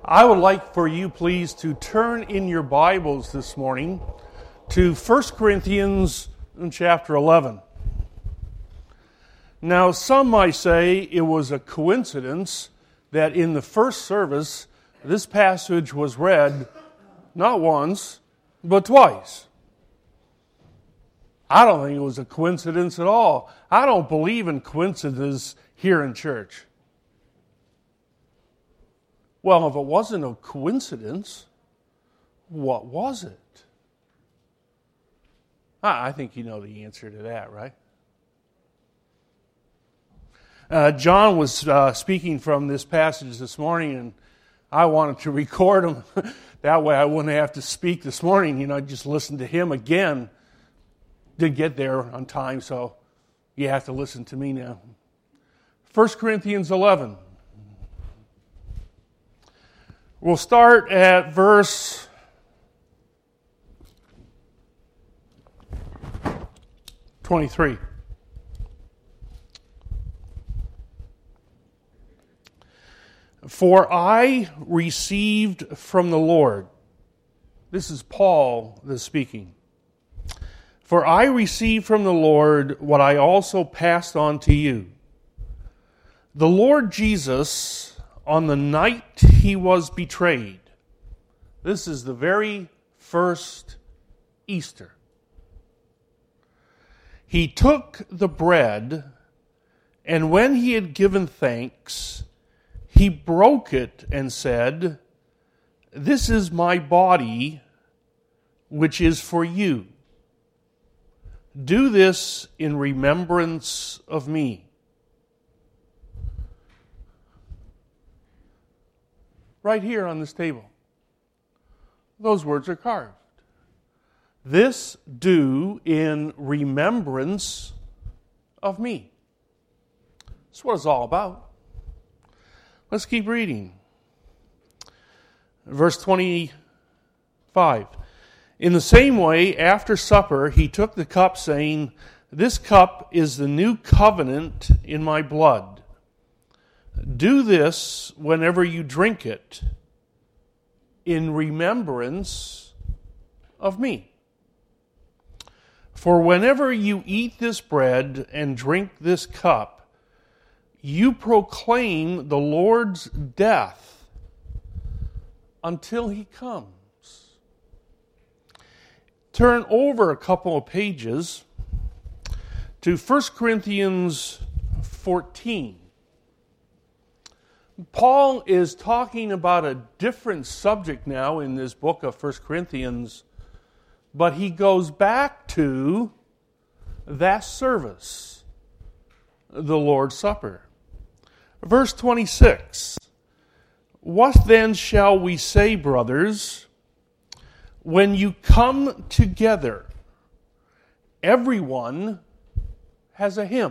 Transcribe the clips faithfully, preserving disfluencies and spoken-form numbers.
I would like for you, please, to turn in your Bibles this morning to First Corinthians chapter eleven. Now, some might say it was a coincidence that in the first service, this passage was read not once, but twice. I don't think it was a coincidence at all. I don't believe in coincidences here in church. Well, if it wasn't a coincidence, what was it? I think you know the answer to that, right? Uh, John was uh, speaking from this passage this morning, and I wanted to record him. That way I wouldn't have to speak this morning. You know, just listen to him again. Didn't get there on time, so you have to listen to me now. First Corinthians eleven. We'll start at verse twenty-three. For I received from the Lord. This is Paul that's speaking. For I received from the Lord what I also passed on to you. The Lord Jesus, on the night he was betrayed, this is the very first Easter, he took the bread, and when he had given thanks, he broke it and said, "This is my body, which is for you. Do this in remembrance of me." Right here on this table, those words are carved. This do in remembrance of me. That's what it's all about. Let's keep reading. Verse twenty-five. In the same way, after supper, he took the cup, saying, "This cup is the new covenant in my blood. Do this whenever you drink it, in remembrance of me. For whenever you eat this bread and drink this cup, you proclaim the Lord's death until he comes." Turn over a couple of pages to First Corinthians fourteen. Paul is talking about a different subject now in this book of First Corinthians, but he goes back to that service, the Lord's Supper. Verse twenty-six. What then shall we say, brothers? When you come together, everyone has a hymn,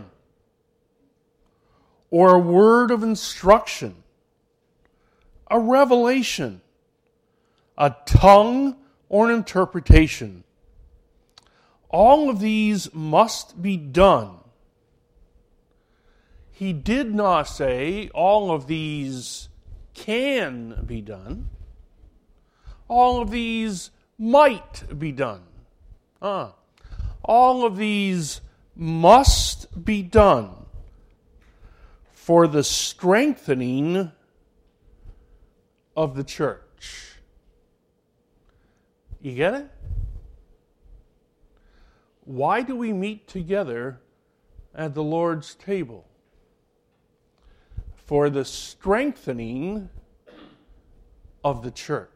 or a word of instruction, a revelation, a tongue, or an interpretation. All of these must be done. He did not say all of these can be done. All of these might be done. Uh, all of these must be done for the strengthening of the church. You get it? Why do we meet together at the Lord's table? For the strengthening of the church.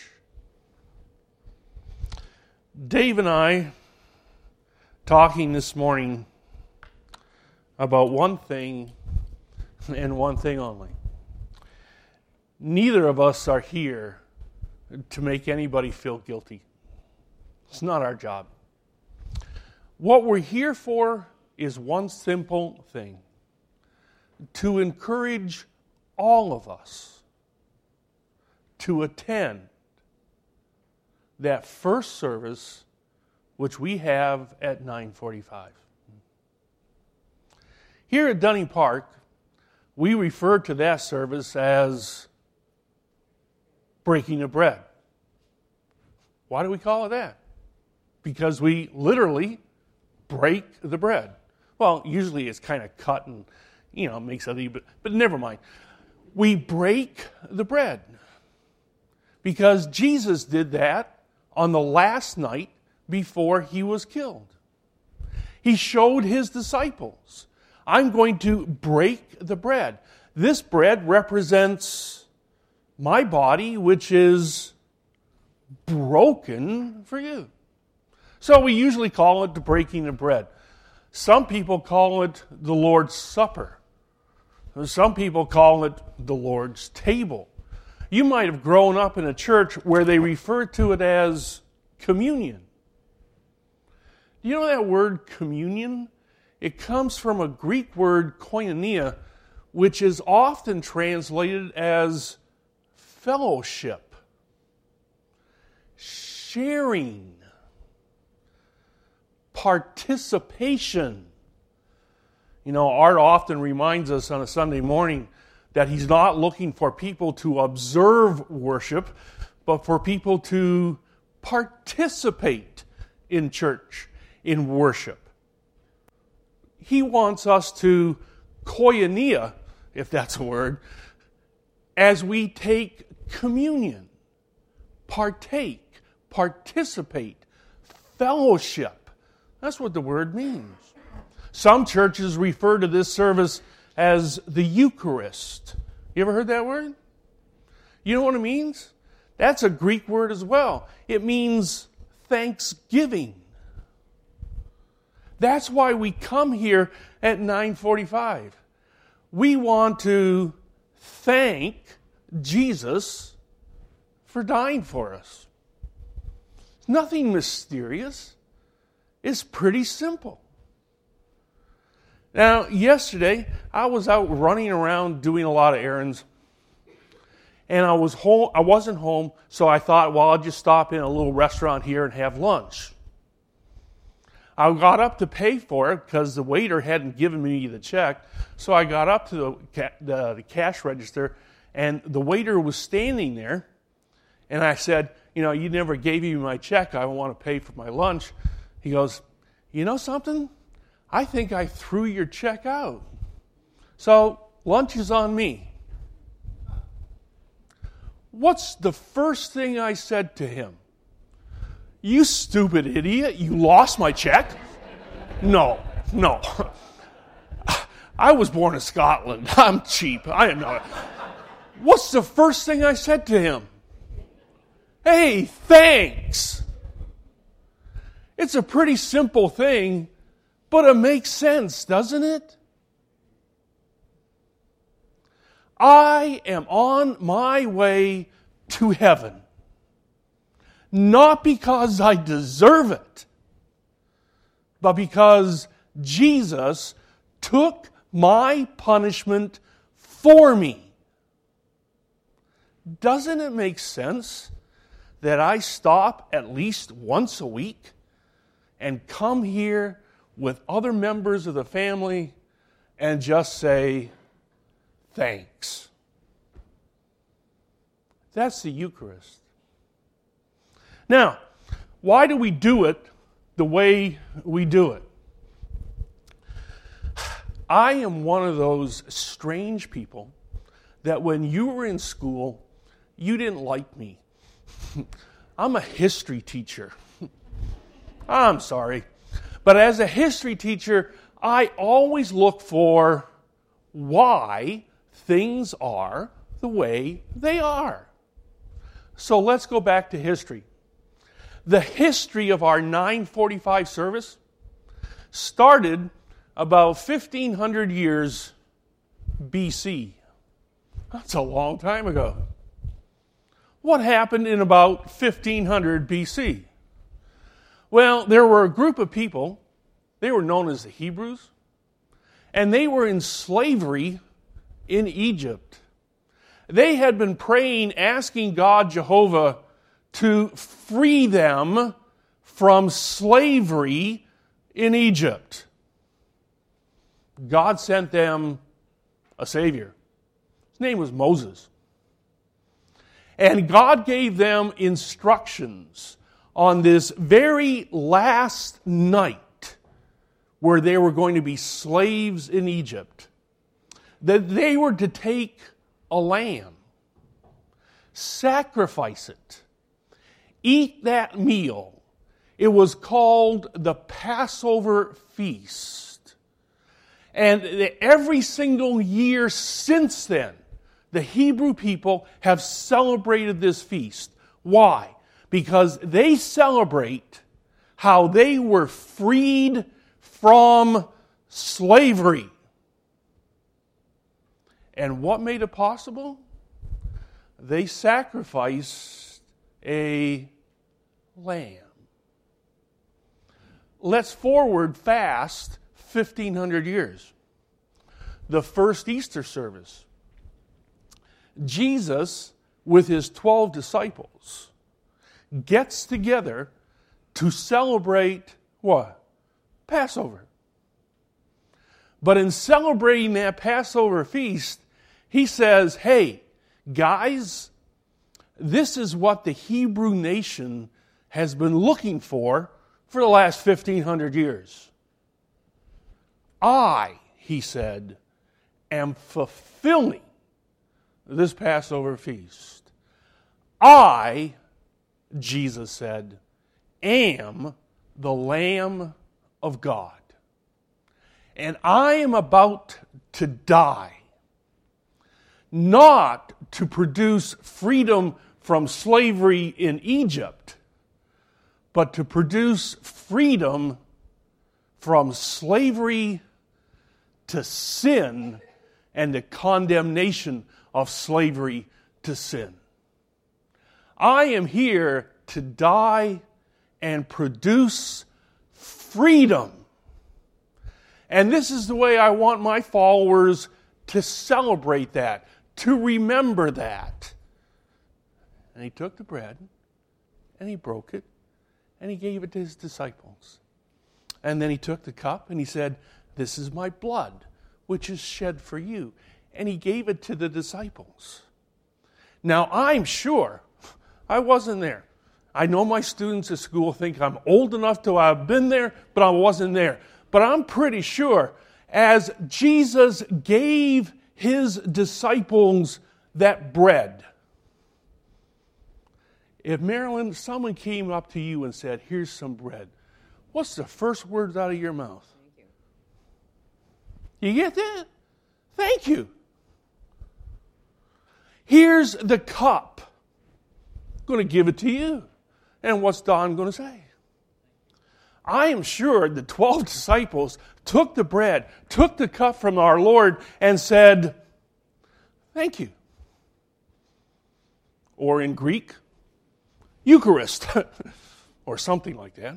Dave and I, talking this morning about one thing and one thing only. Neither of us are here to make anybody feel guilty. It's not our job. What we're here for is one simple thing: to encourage all of us to attend that first service which we have at nine forty-five. Here at Dunning Park, we refer to that service as breaking of bread. Why do we call it that? Because we literally break the bread. Well, usually it's kind of cut and, you know, makes a little bit, but never mind. We break the bread because Jesus did that on the last night before he was killed. He showed his disciples, I'm going to break the bread. This bread represents my body, which is broken for you. So we usually call it the breaking of bread. Some people call it the Lord's Supper. Some people call it the Lord's table. You might have grown up in a church where they refer to it as communion. Do you know that word communion? It comes from a Greek word koinonia, which is often translated as fellowship, sharing, participation. You know, Art often reminds us on a Sunday morning that he's not looking for people to observe worship, but for people to participate in church, in worship. He wants us to koinonia, if that's a word, as we take communion, partake, participate, fellowship. That's what the word means. Some churches refer to this service as the Eucharist. You ever heard that word? You know what it means? That's a Greek word as well. It means thanksgiving. That's why we come here at nine forty-five. We want to thank Jesus for dying for us. It's nothing mysterious. It's pretty simple. Now, yesterday, I was out running around doing a lot of errands. And I was home. I wasn't home, so I thought, well, I'll just stop in a little restaurant here and have lunch. I got up to pay for it because the waiter hadn't given me the check. So I got up to the, the, the cash register, and the waiter was standing there. And I said, you know, you never gave me my check. I want to pay for my lunch. He goes, you know something? I think I threw your check out. So lunch is on me. What's the first thing I said to him? You stupid idiot, you lost my check? No, no. I was born in Scotland. I'm cheap. I am not. What's the first thing I said to him? Hey, thanks. It's a pretty simple thing, but it makes sense, doesn't it? I am on my way to heaven. Not because I deserve it, but because Jesus took my punishment for me. Doesn't it make sense that I stop at least once a week and come here with other members of the family and just say, thanks? That's the Eucharist. Now, why do we do it the way we do it? I am one of those strange people that when you were in school, you didn't like me. I'm a history teacher. I'm sorry. But as a history teacher, I always look for why things are the way they are. So let's go back to history. The history of our nine forty-five service started about fifteen hundred years B C. That's a long time ago. What happened in about fifteen hundred B C? Well, there were a group of people, they were known as the Hebrews, and they were in slavery in Egypt. They had been praying, asking God, Jehovah, to free them from slavery in Egypt. God sent them a Savior. His name was Moses. And God gave them instructions on this very last night where they were going to be slaves in Egypt, that they were to take a lamb, sacrifice it, eat that meal. It was called the Passover feast. And every single year since then, the Hebrew people have celebrated this feast. Why? Because they celebrate how they were freed from slavery. And what made it possible? They sacrificed a lamb. Let's forward fast fifteen hundred years. The first Easter service. Jesus, with his twelve disciples, gets together to celebrate what? Passover. But in celebrating that Passover feast, he says, hey, guys, this is what the Hebrew nation has been looking for for the last fifteen hundred years. I, he said, am fulfilling this Passover feast. I, Jesus said, am the Lamb of God. And I am about to die, not to produce freedom from slavery in Egypt, but to produce freedom from slavery to sin and the condemnation of slavery to sin. I am here to die and produce freedom. And this is the way I want my followers to celebrate that, to remember that. And he took the bread, and he broke it, and he gave it to his disciples. And then he took the cup, and he said, this is my blood, which is shed for you. And he gave it to the disciples. Now, I'm sure, I wasn't there. I know my students at school think I'm old enough to have been there, but I wasn't there. But I'm pretty sure as Jesus gave his disciples that bread, if Marilyn, someone came up to you and said, here's some bread, what's the first words out of your mouth? Thank you. You get that? Thank you. Here's the cup. I'm going to give it to you. And what's Don going to say? I am sure the twelve disciples took the bread, took the cup from our Lord, and said, thank you. Or in Greek, Eucharist, or something like that.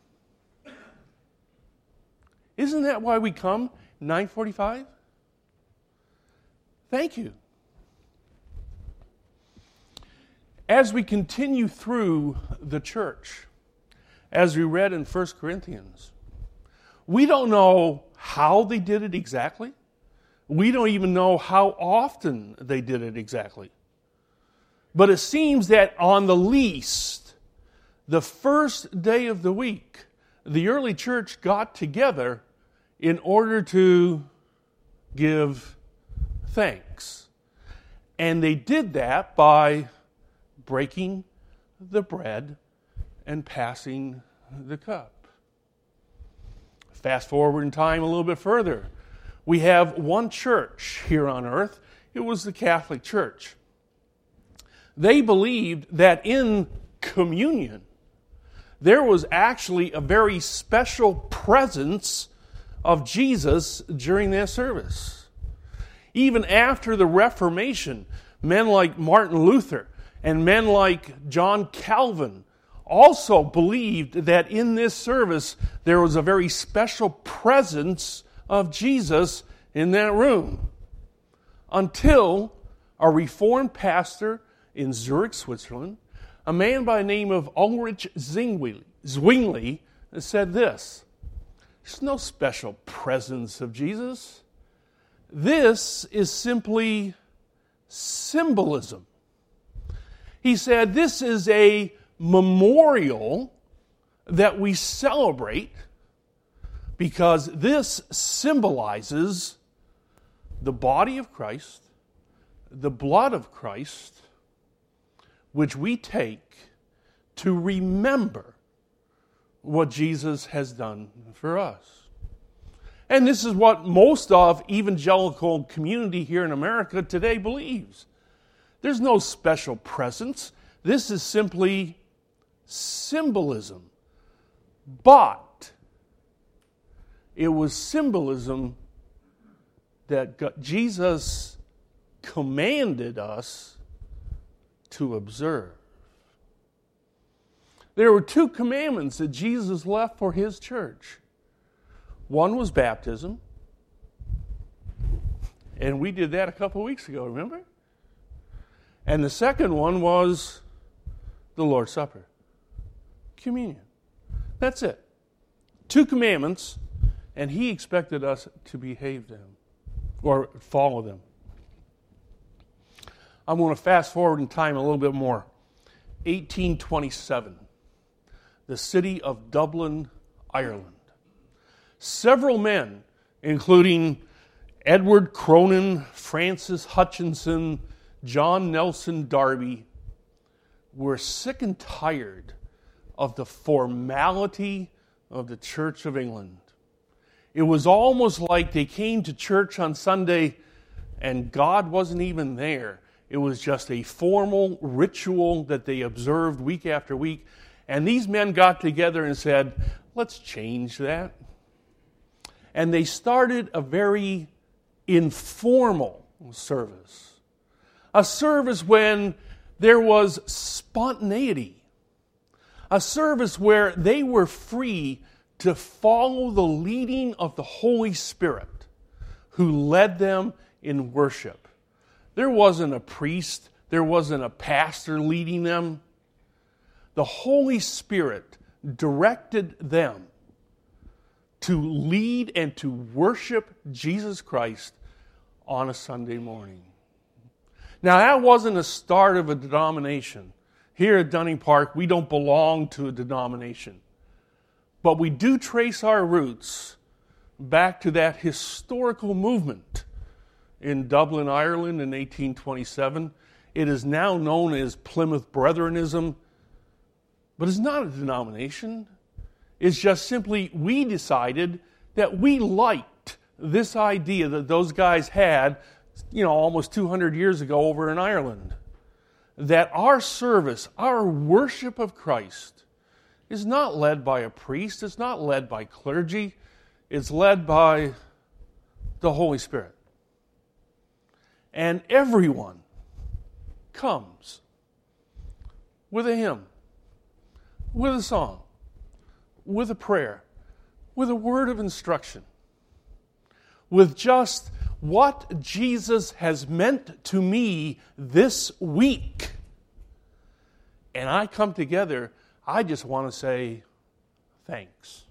Isn't that why we come nine forty-five? Thank you. As we continue through the church, as we read in First Corinthians, we don't know how they did it exactly. We don't even know how often they did it exactly. But it seems that on the least, the first day of the week, the early church got together in order to give thanks. And they did that by breaking the bread and passing the cup. Fast forward in time a little bit further. We have one church here on earth. It was the Catholic Church. They believed that in communion, there was actually a very special presence of Jesus during that service. Even after the Reformation, men like Martin Luther and men like John Calvin also believed that in this service there was a very special presence of Jesus in that room. Until a Reformed pastor in Zurich, Switzerland, a man by the name of Ulrich Zwingli, said this: there's no special presence of Jesus. This is simply symbolism. He said, this is a memorial that we celebrate because this symbolizes the body of Christ, the blood of Christ, which we take to remember what Jesus has done for us. And this is what most of evangelical community here in America today believes. There's no special presence. This is simply symbolism. But it was symbolism that God, Jesus commanded us to observe. There were two commandments that Jesus left for his church. One was baptism, and we did that a couple weeks ago, remember? And the second one was the Lord's Supper, communion. That's it. Two commandments, and he expected us to behave them or follow them. I'm going to fast forward in time a little bit more. eighteen twenty-seven, the city of Dublin, Ireland. Several men, including Edward Cronin, Francis Hutchinson, John Nelson Darby, were sick and tired of the formality of the Church of England. It was almost like they came to church on Sunday and God wasn't even there. It was just a formal ritual that they observed week after week. And these men got together and said, let's change that. And they started a very informal service. A service when there was spontaneity. A service where they were free to follow the leading of the Holy Spirit who led them in worship. There wasn't a priest, there wasn't a pastor leading them. The Holy Spirit directed them to lead and to worship Jesus Christ on a Sunday morning. Now, that wasn't the start of a denomination. Here at Dunning Park, we don't belong to a denomination. But we do trace our roots back to that historical movement in Dublin, Ireland in eighteen twenty-seven. It is now known as Plymouth Brethrenism, but it's not a denomination. It's just simply we decided that we liked this idea that those guys had, you know, almost two hundred years ago over in Ireland. That our service, our worship of Christ, is not led by a priest, it's not led by clergy, it's led by the Holy Spirit. And everyone comes with a hymn, with a song, with a prayer, with a word of instruction, with just what Jesus has meant to me this week. And I come together, I just want to say thanks.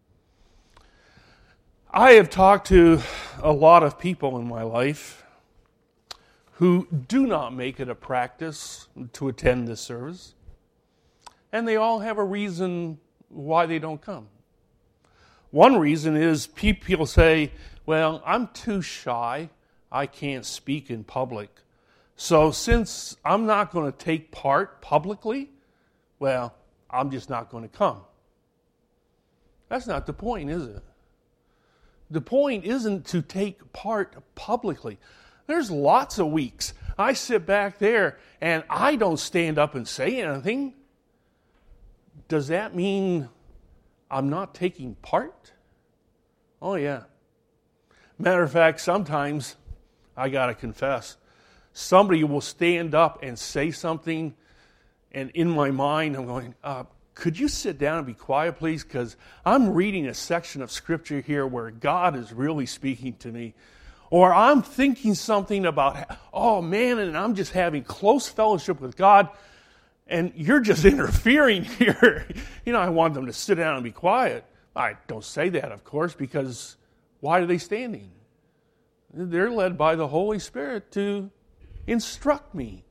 I have talked to a lot of people in my life who do not make it a practice to attend this service. And they all have a reason why they don't come. One reason is people say, well, I'm too shy. I can't speak in public. So since I'm not going to take part publicly, well, I'm just not going to come. That's not the point, is it? The point isn't to take part publicly. There's lots of weeks I sit back there and I don't stand up and say anything. Does that mean I'm not taking part? Oh, yeah. Matter of fact, sometimes, I got to confess, somebody will stand up and say something, and in my mind I'm going, uh, could you sit down and be quiet, please? Because I'm reading a section of Scripture here where God is really speaking to me. Or I'm thinking something about, oh man, and I'm just having close fellowship with God, and you're just interfering here. You know, I want them to sit down and be quiet. I don't say that, of course, because why are they standing? They're led by the Holy Spirit to instruct me,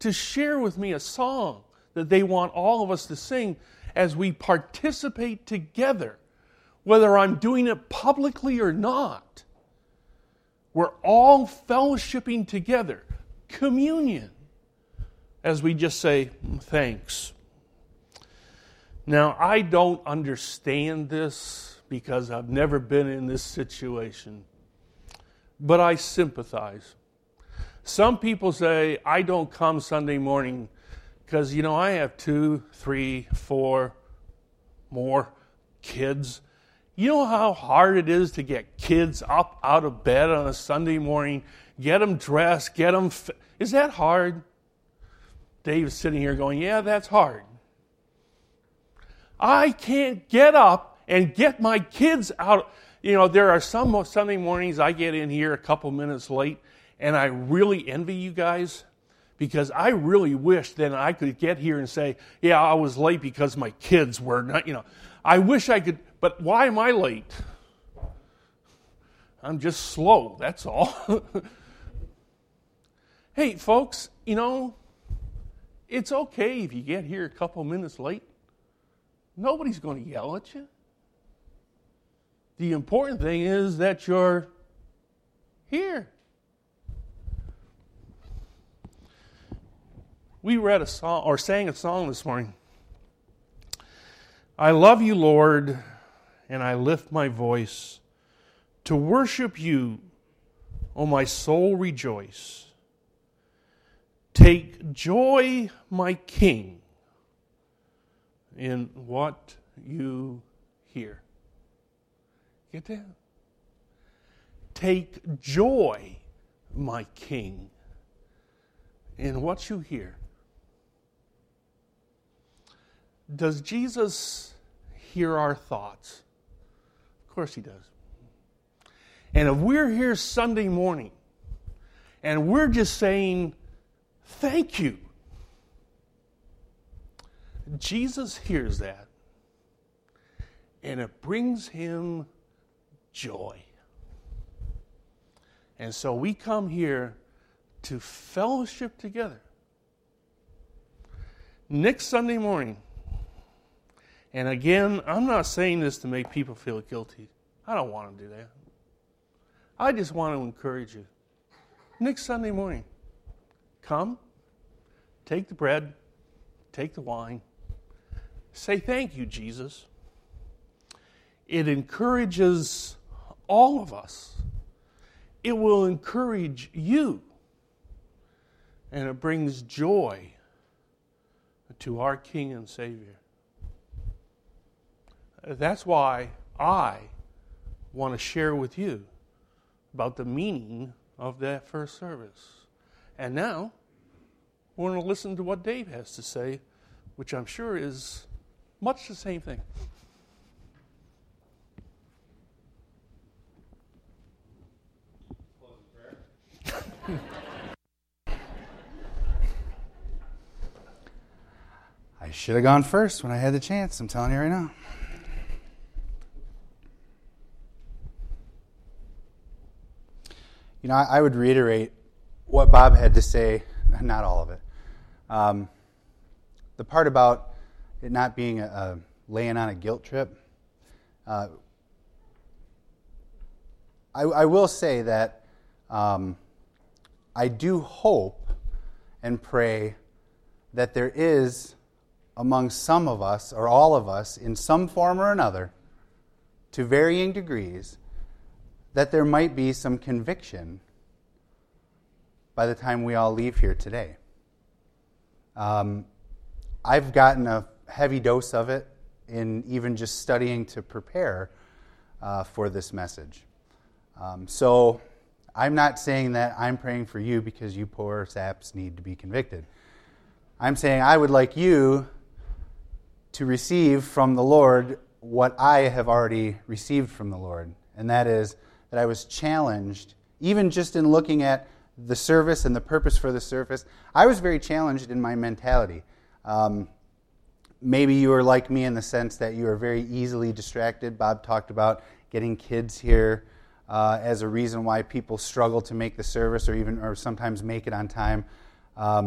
to share with me a song that they want all of us to sing as we participate together, whether I'm doing it publicly or not. We're all fellowshipping together, communion, as we just say, thanks. Now, I don't understand this because I've never been in this situation, but I sympathize. Some people say, I don't come Sunday morning because, you know, I have two, three, four more kids. You know how hard it is to get kids up out of bed on a Sunday morning, get them dressed, get them... Fi- is that hard? Dave's sitting here going, yeah, that's hard. I can't get up and get my kids out. You know, there are some Sunday mornings I get in here a couple minutes late, and I really envy you guys because I really wish then I could get here and say, yeah, I was late because my kids were not, you know. I wish I could, but why am I late? I'm just slow, that's all. Hey, folks, you know, it's okay if you get here a couple minutes late. Nobody's going to yell at you. The important thing is that you're here. We read a song, or sang a song this morning. I love you, Lord, and I lift my voice to worship you, O my soul rejoice. Take joy, my King, in what you hear. Get that? Take joy, my King, in what you hear. Does Jesus hear our thoughts? Of course he does. And if we're here Sunday morning and we're just saying, thank you, Jesus hears that, and it brings him joy. And so we come here to fellowship together. Next Sunday morning, and again, I'm not saying this to make people feel guilty. I don't want to do that. I just want to encourage you. Next Sunday morning, come, take the bread, take the wine, say thank you, Jesus. It encourages all of us. It will encourage you. And it brings joy to our King and Savior. That's why I want to share with you about the meaning of that first service. And now, we're going to listen to what Dave has to say, which I'm sure is much the same thing. I should have gone first when I had the chance, I'm telling you right now. You know, I, I would reiterate what Bob had to say, not all of it. Um, the part about it not being a, a laying on a guilt trip, uh, I, I will say that um, I do hope and pray that there is among some of us, or all of us, in some form or another, to varying degrees, that there might be some conviction by the time we all leave here today. Um, I've gotten a heavy dose of it in even just studying to prepare uh, for this message. Um, so I'm not saying that I'm praying for you because you poor saps need to be convicted. I'm saying I would like you to receive from the Lord what I have already received from the Lord, and that is that I was challenged, even just in looking at the service and the purpose for the service, I was very challenged in my mentality. Um, maybe you are like me in the sense that you are very easily distracted. Bob talked about getting kids here uh, as a reason why people struggle to make the service or even or sometimes make it on time. Um,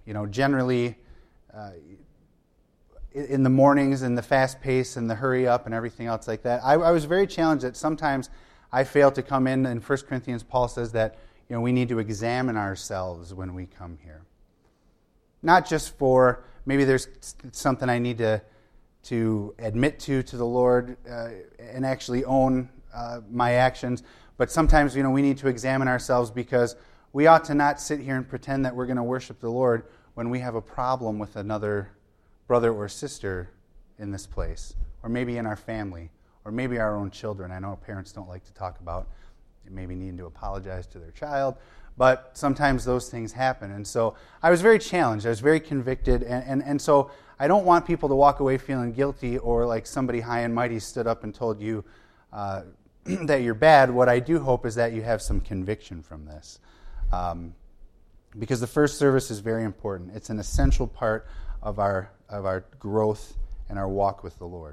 You know, generally, uh, in the mornings and the fast pace and the hurry up and everything else like that, I, I was very challenged that sometimes I fail to come in. In First Corinthians, Paul says that, you know, we need to examine ourselves when we come here. Not just for, maybe there's something I need to to admit to to the Lord uh, and actually own uh, my actions, but sometimes, you know, we need to examine ourselves because we ought to not sit here and pretend that we're going to worship the Lord when we have a problem with another brother or sister in this place, or maybe in our family, or maybe our own children. I know parents don't like to talk about maybe needing to apologize to their child, but sometimes those things happen. And so I was very challenged. I was very convicted. And, and, and so I don't want people to walk away feeling guilty or like somebody high and mighty stood up and told you uh, that you're bad. What I do hope is that you have some conviction from this. Um, because the first service is very important. It's an essential part of our of our growth and our walk with the Lord.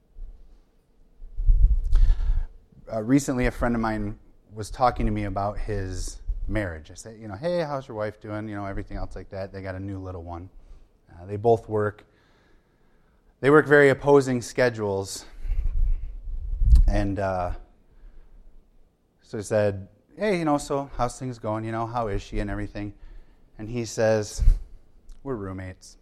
Uh, recently, a friend of mine was talking to me about his marriage. I said, you know, hey, how's your wife doing? You know, everything else like that. They got a new little one. Uh, they both work. They work very opposing schedules. And uh, so I said, hey, you know, so how's things going? You know, how is she and everything? And he says, we're roommates.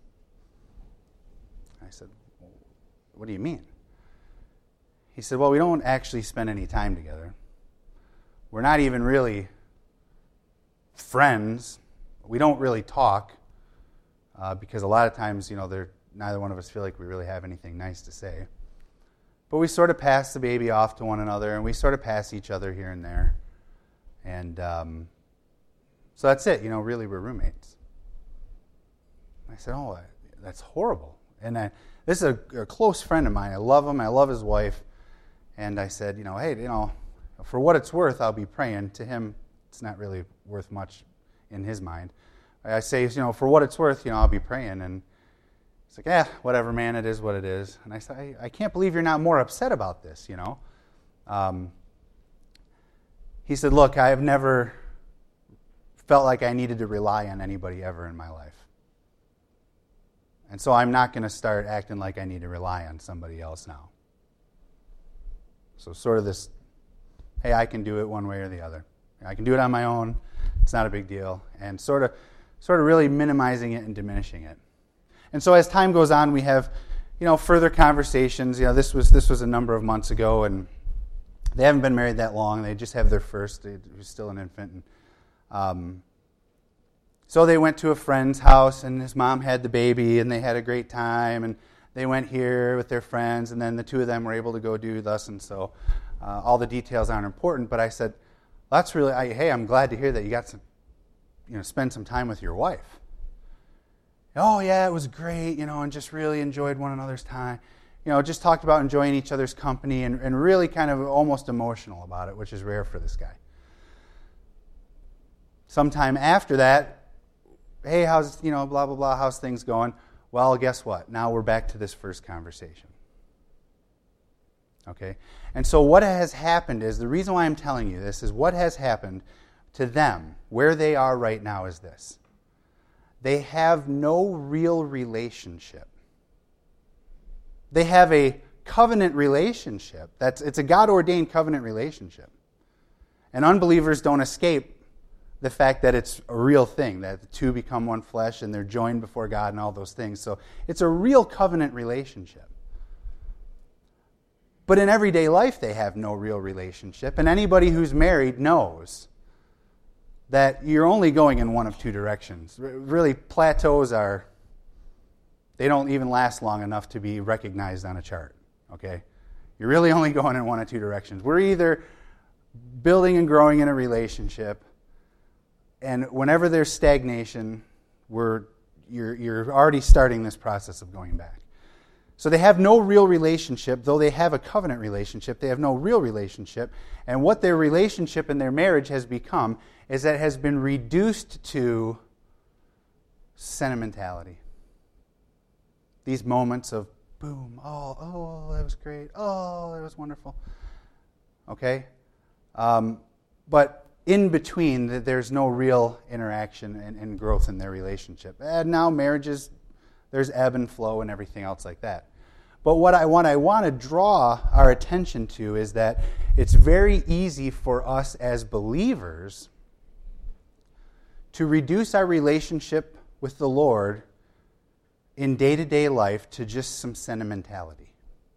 I said, what do you mean? He said, well, we don't actually spend any time together. We're not even really friends. We don't really talk uh, because a lot of times, you know, they're, neither one of us feel like we really have anything nice to say. But we sort of pass the baby off to one another, and we sort of pass each other here and there. And um, so that's it. You know, really, we're roommates. I said, oh, that's horrible. And I, this is a, a close friend of mine. I love him. I love his wife. And I said, you know, hey, you know, for what it's worth, I'll be praying. To him, it's not really worth much in his mind. I say, you know, for what it's worth, you know, I'll be praying. And he's like, yeah, whatever, man, it is what it is. And I said, I, I can't believe you're not more upset about this, you know. Um, he said, look, I have never felt like I needed to rely on anybody ever in my life. And so I'm not going to start acting like I need to rely on somebody else now. So sort of this, hey, I can do it one way or the other. I can do it on my own. It's not a big deal. And sort of sort of really minimizing it and diminishing it. And so as time goes on, we have, you know, further conversations. You know, this was this was a number of months ago, and they haven't been married that long. They just have their first. He was still an infant. And, um, so they went to a friend's house, and his mom had the baby, and they had a great time. And they went here with their friends, and then the two of them were able to go do thus and so. Uh, all the details aren't important, but I said, that's really, I, hey, I'm glad to hear that you got some, you know, spend some time with your wife. Oh, yeah, it was great, you know, and just really enjoyed one another's time. You know, just talked about enjoying each other's company and, and really kind of almost emotional about it, which is rare for this guy. Sometime after that, hey, how's, you know, blah, blah, blah, how's things going? Well, guess what? Now we're back to this first conversation. Okay? And so what has happened is, the reason why I'm telling you this is what has happened to them, where they are right now, is this. They have no real relationship. They have a covenant relationship. That's it's a God-ordained covenant relationship. And unbelievers don't escape the fact that it's a real thing, that the two become one flesh and they're joined before God and all those things. So it's a real covenant relationship. But in everyday life, they have no real relationship. And anybody who's married knows that you're only going in one of two directions. Really, plateaus are, they don't even last long enough to be recognized on a chart. Okay? You're really only going in one of two directions. We're either building and growing in a relationship, and whenever there's stagnation, we're you're you're already starting this process of going back. So they have no real relationship, though they have a covenant relationship. They have no real relationship. And what their relationship and their marriage has become is that it has been reduced to sentimentality. These moments of boom, oh, oh, that was great, oh, that was wonderful. Okay? Um, but in between, that there's no real interaction and, and growth in their relationship. And now marriages, there's ebb and flow and everything else like that. But what I want, I want to draw our attention to is that it's very easy for us as believers to reduce our relationship with the Lord in day-to-day life to just some sentimentality.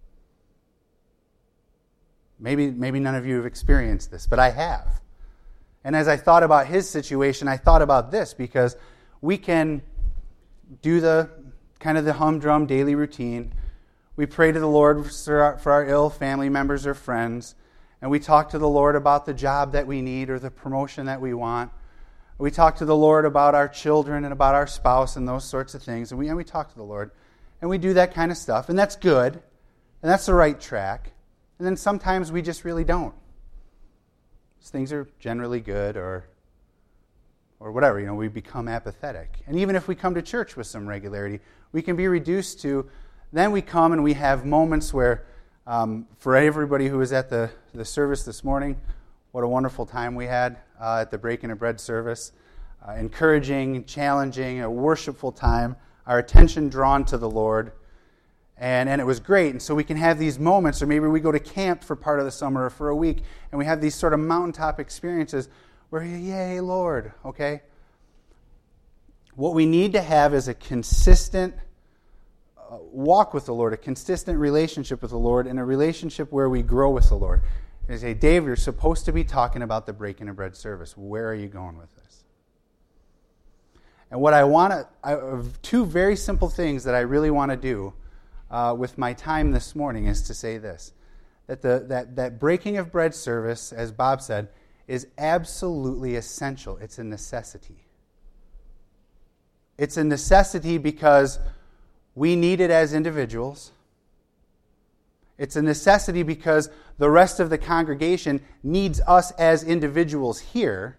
Maybe, maybe none of you have experienced this, but I have. And as I thought about his situation, I thought about this, because we can do the kind of the humdrum daily routine. We pray to the Lord for our, for our ill family members or friends, and we talk to the Lord about the job that we need or the promotion that we want. We talk to the Lord about our children and about our spouse and those sorts of things, and we, and we talk to the Lord, and we do that kind of stuff, and that's good, and that's the right track. And then sometimes we just really don't. Things are generally good, or or whatever, you know, we become apathetic. And even if we come to church with some regularity, we can be reduced to, then we come and we have moments where, um, for everybody who was at the, the service this morning, what a wonderful time we had uh, at the Breaking of Bread service. Uh, encouraging, challenging, a worshipful time, our attention drawn to the Lord. And, and it was great. And so we can have these moments, or maybe we go to camp for part of the summer or for a week, and we have these sort of mountaintop experiences where, yay, Lord, okay? What we need to have is a consistent uh, walk with the Lord, a consistent relationship with the Lord, and a relationship where we grow with the Lord. And say, Dave, you're supposed to be talking about the Breaking of Bread service. Where are you going with this? And what I want to, I, two very simple things that I really want to do Uh, with my time this morning is to say this, that the that, that Breaking of Bread service, as Bob said, is absolutely essential. It's a necessity. It's a necessity because we need it as individuals. It's a necessity because the rest of the congregation needs us as individuals here.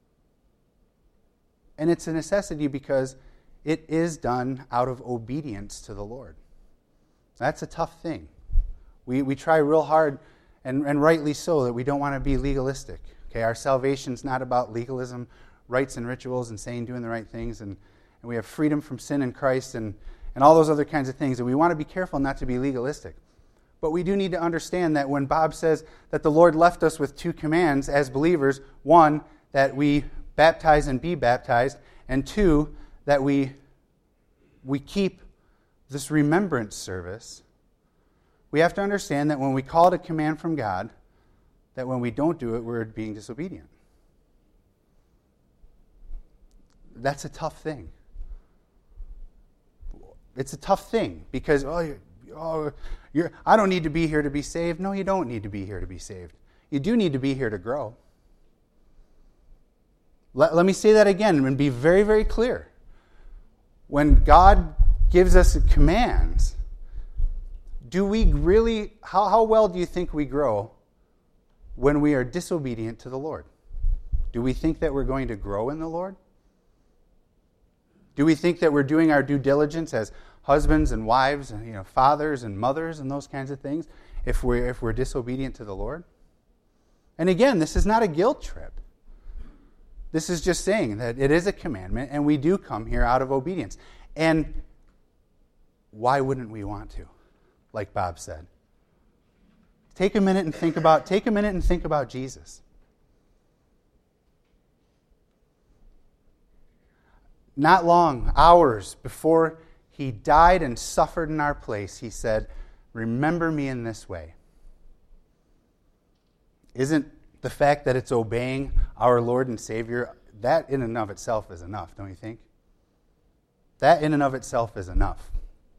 And it's a necessity because it is done out of obedience to the Lord. That's a tough thing. We we try real hard, and, and rightly so, that we don't want to be legalistic. Okay, our salvation's not about legalism, rites and rituals, and saying doing the right things, and, and we have freedom from sin in Christ, and, and all those other kinds of things. And we want to be careful not to be legalistic. But we do need to understand that when Bob says that the Lord left us with two commands as believers, one, that we baptize and be baptized, and two, that we we keep this remembrance service, we have to understand that when we call it a command from God, that when we don't do it, we're being disobedient. That's a tough thing. It's a tough thing because, oh, you're, oh you're, I don't need to be here to be saved. No, you don't need to be here to be saved. You do need to be here to grow. Let, let me say that again and be very, very clear. When God gives us commands, do we really, how, how well do you think we grow when we are disobedient to the Lord? Do we think that we're going to grow in the Lord? Do we think that we're doing our due diligence as husbands and wives and, you know, fathers and mothers and those kinds of things if we're, if we're disobedient to the Lord? And again, this is not a guilt trip. This is just saying that it is a commandment and we do come here out of obedience. And why wouldn't we want to? Like Bob said. Take a minute and think about take a minute and think about Jesus. Not long, hours before he died and suffered in our place, he said, "Remember me in this way." Isn't the fact that it's obeying our Lord and Savior, that in and of itself is enough, don't you think? That in and of itself is enough.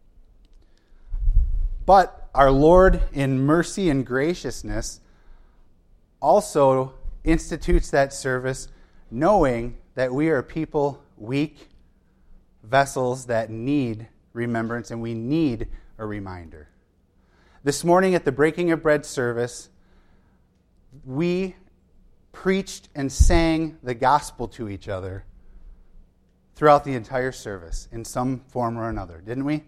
But our Lord, in mercy and graciousness, also institutes that service knowing that we are people, weak vessels that need remembrance, and we need a reminder. This morning at the Breaking of Bread service, we preached and sang the gospel to each other throughout the entire service in some form or another, didn't we?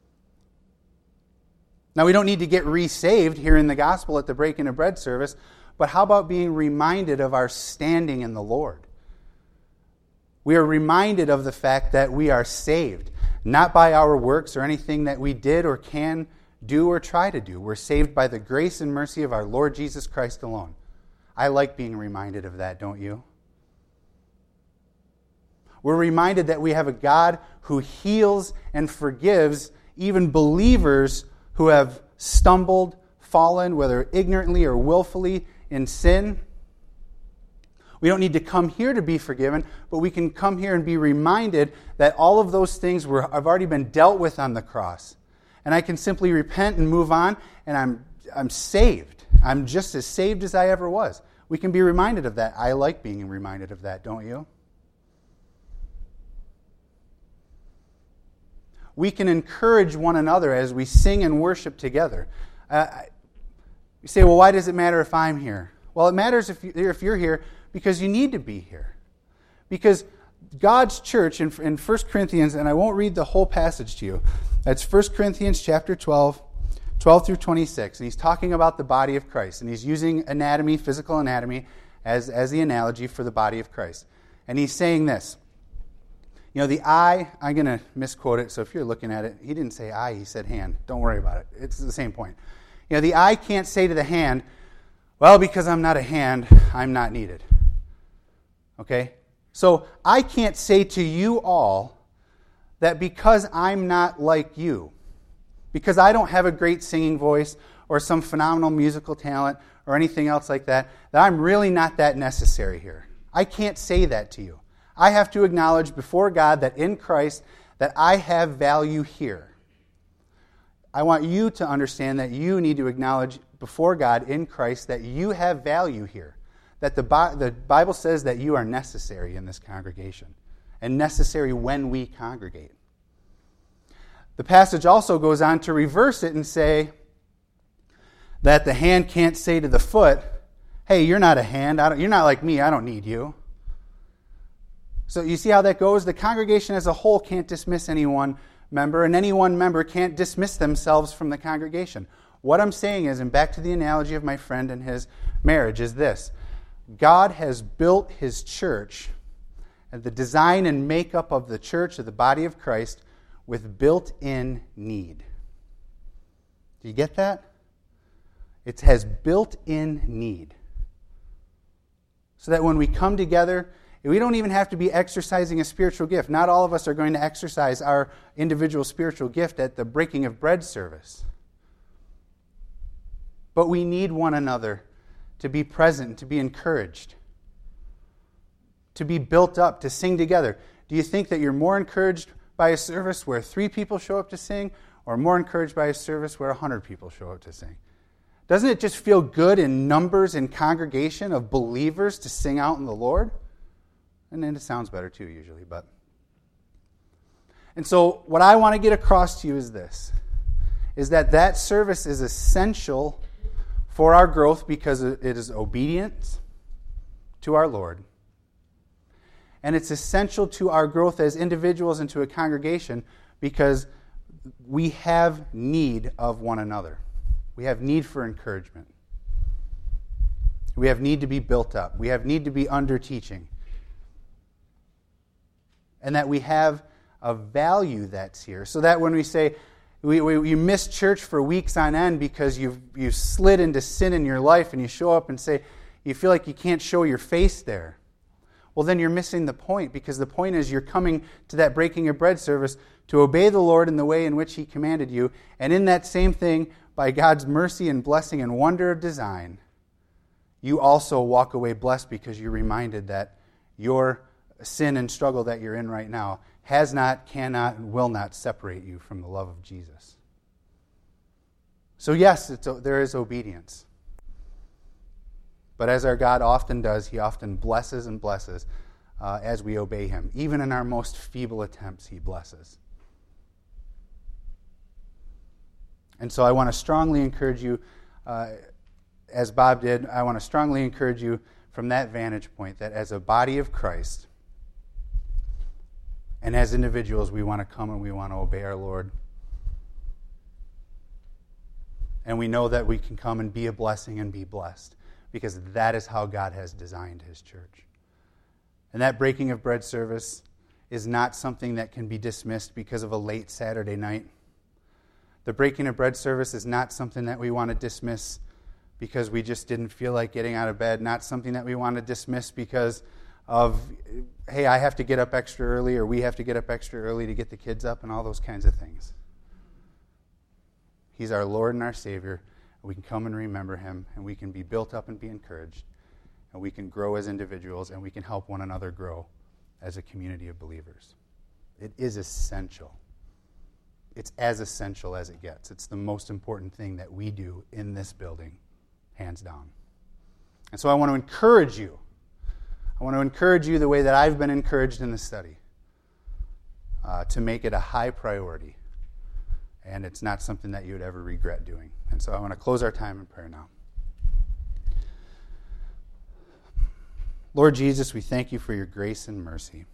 Now, we don't need to get re-saved here in the gospel at the Breaking of Bread service, but how about being reminded of our standing in the Lord? We are reminded of the fact that we are saved, not by our works or anything that we did or can do or try to do. We're saved by the grace and mercy of our Lord Jesus Christ alone. I like being reminded of that, don't you? We're reminded that we have a God who heals and forgives even believers who have stumbled, fallen, whether ignorantly or willfully, in sin. We don't need to come here to be forgiven, but we can come here and be reminded that all of those things were, have already been dealt with on the cross. And I can simply repent and move on, and I'm, I'm saved. I'm just as saved as I ever was. We can be reminded of that. I like being reminded of that, don't you? We can encourage one another as we sing and worship together. Uh, you say, well, why does it matter if I'm here? Well, it matters if, you, if you're here because you need to be here. Because God's church in, in First Corinthians, and I won't read the whole passage to you. That's First Corinthians chapter twelve, twelve through twenty-six. And he's talking about the body of Christ. And he's using anatomy, physical anatomy, as, as the analogy for the body of Christ. And he's saying this. You know, the eye, I'm going to misquote it, so if you're looking at it, he didn't say eye, he said hand. Don't worry about it. It's the same point. You know, the eye can't say to the hand, well, because I'm not a hand, I'm not needed. Okay? So I can't say to you all that because I'm not like you, because I don't have a great singing voice or some phenomenal musical talent or anything else like that, that I'm really not that necessary here. I can't say that to you. I have to acknowledge before God that in Christ that I have value here. I want you to understand that you need to acknowledge before God in Christ that you have value here. That the, Bi- the Bible says that you are necessary in this congregation and necessary when we congregate. The passage also goes on to reverse it and say that the hand can't say to the foot, hey, you're not a hand. I don't, you're not like me. I don't need you. So you see how that goes? The congregation as a whole can't dismiss any one member, and any one member can't dismiss themselves from the congregation. What I'm saying is, and back to the analogy of my friend and his marriage, is this. God has built his church, and the design and makeup of the church, of the body of Christ, with built-in need. Do you get that? It has built-in need. So that when we come together, we don't even have to be exercising a spiritual gift. Not all of us are going to exercise our individual spiritual gift at the breaking of bread service. But we need one another to be present, to be encouraged, to be built up, to sing together. Do you think that you're more encouraged by a service where three people show up to sing, or more encouraged by a service where a hundred people show up to sing? Doesn't it just feel good in numbers and congregation of believers to sing out in the Lord? And then it sounds better too, usually. But And so what I want to get across to you is this, is that that service is essential for our growth because it is obedience to our Lord. And it's essential to our growth as individuals and to a congregation because we have need of one another. We have need for encouragement. We have need to be built up. We have need to be under teaching. And that we have a value that's here. So that when we say, we, we, you miss church for weeks on end because you've, you've slid into sin in your life and you show up and say, you feel like you can't show your face there. Well, then you're missing the point because the point is you're coming to that breaking of bread service to obey the Lord in the way in which he commanded you. And in that same thing, by God's mercy and blessing and wonder of design, you also walk away blessed because you're reminded that your sin and struggle that you're in right now has not, cannot, and will not separate you from the love of Jesus. So yes, it's, there is obedience. But as our God often does, he often blesses and blesses uh, as we obey him. Even in our most feeble attempts, he blesses. And so I want to strongly encourage you, uh, as Bob did, I want to strongly encourage you from that vantage point that as a body of Christ, and as individuals, we want to come and we want to obey our Lord. And we know that we can come and be a blessing and be blessed because that is how God has designed his church. And that breaking of bread service is not something that can be dismissed because of a late Saturday night. The breaking of bread service is not something that we want to dismiss because we just didn't feel like getting out of bed, not something that we want to dismiss because of, hey, I have to get up extra early, or we have to get up extra early to get the kids up, and all those kinds of things. He's our Lord and our Savior. We can come and remember him, and we can be built up and be encouraged, and we can grow as individuals, and we can help one another grow as a community of believers. It is essential. It's as essential as it gets. It's the most important thing that we do in this building, hands down. And so I want to encourage you. I want to encourage you the way that I've been encouraged in the study, uh, to make it a high priority. And it's not something that you would ever regret doing. And so I want to close our time in prayer now. Lord Jesus, we thank you for your grace and mercy.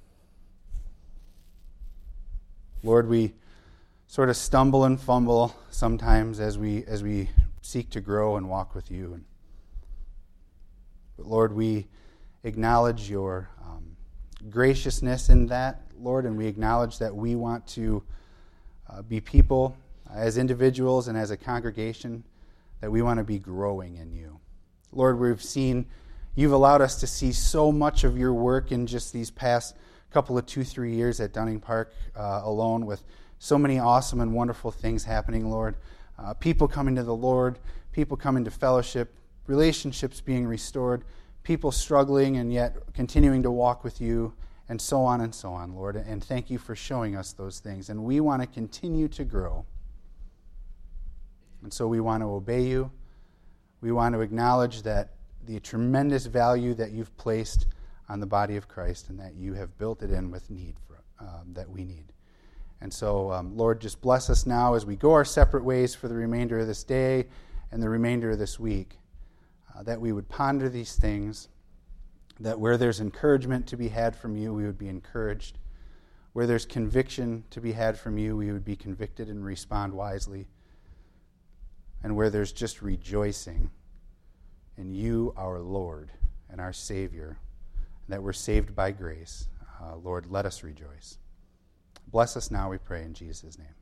Lord, we sort of stumble and fumble sometimes as we as we seek to grow and walk with you. And, but Lord, we acknowledge your um, graciousness in that, Lord, and we acknowledge that we want to uh, be people as individuals and as a congregation, that we want to be growing in you. Lord, we've seen, you've allowed us to see so much of your work in just these past couple of two, three years at Dunning Park uh, alone, with so many awesome and wonderful things happening, Lord. Uh, people coming to the Lord, people coming to fellowship, relationships being restored, people struggling and yet continuing to walk with you, and so on and so on, Lord. And thank you for showing us those things. And we want to continue to grow. And so we want to obey you. We want to acknowledge that the tremendous value that you've placed on the body of Christ, and that you have built it in with need for, um, that we need. And so, um, Lord, just bless us now as we go our separate ways for the remainder of this day and the remainder of this week, uh, that we would ponder these things, that where there's encouragement to be had from you, we would be encouraged. Where there's conviction to be had from you, we would be convicted and respond wisely. And where there's just rejoicing in you, our Lord and our Savior, that we're saved by grace, uh, Lord, let us rejoice. Bless us now, we pray, in Jesus' name.